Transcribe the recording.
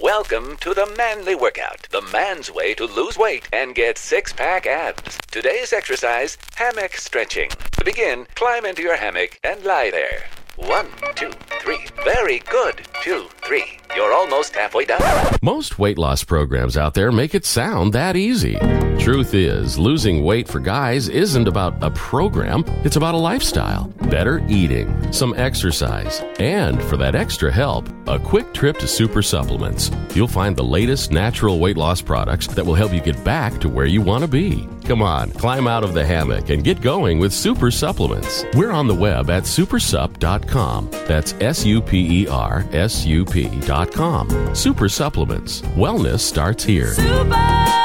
Welcome to the Manly Workout, the man's way to lose weight and get six-pack abs. Today's exercise, hammock stretching. To begin, climb into your hammock and lie there. 1, 2, 3. Very good. 2, 3. You're almost halfway done. Most weight loss programs out there make it sound that easy. Truth is, losing weight for guys isn't about a program, it's about a lifestyle. Better eating, some exercise, and for that extra help, a quick trip to Super Supplements. You'll find the latest natural weight loss products that will help you get back to where you want to be. Come on, climb out of the hammock and get going with Super Supplements. We're on the web at supersup.com. That's SUPERSUP.com. Super Supplements. Wellness starts here. Super